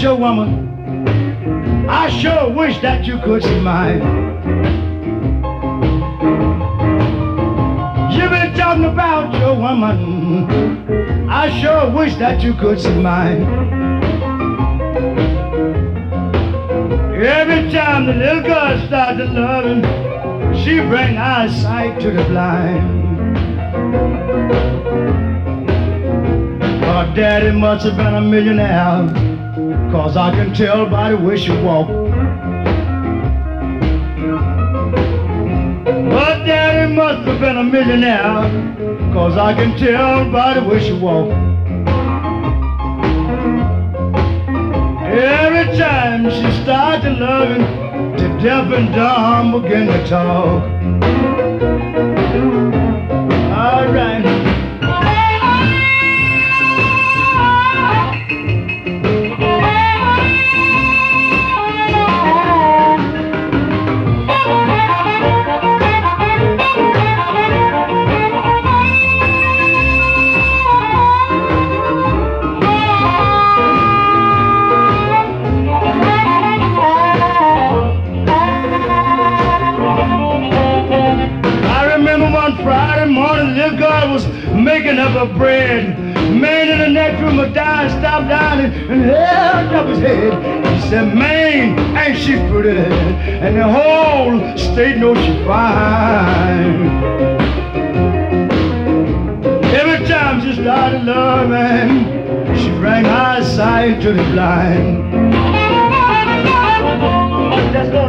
your woman, I sure wish that you could see mine. You've been talking about your woman, I sure wish that you could see mine. Every time the little girl starts to loving, she bring eyesight to the blind. Her daddy must have been a millionaire, 'cause I can tell by the way she walk. Her daddy must have been a millionaire, 'cause I can tell by the way she walk. Every time she starts to loving, the deaf and dumb begin to talk. All right. Friday morning, little girl was making up her bread. Man in the next room of dying stopped down and held up his head. He said, man, ain't she pretty? And the whole state knows she's fine. Every time she started loving, she bring eyesight to the blind. Let's go.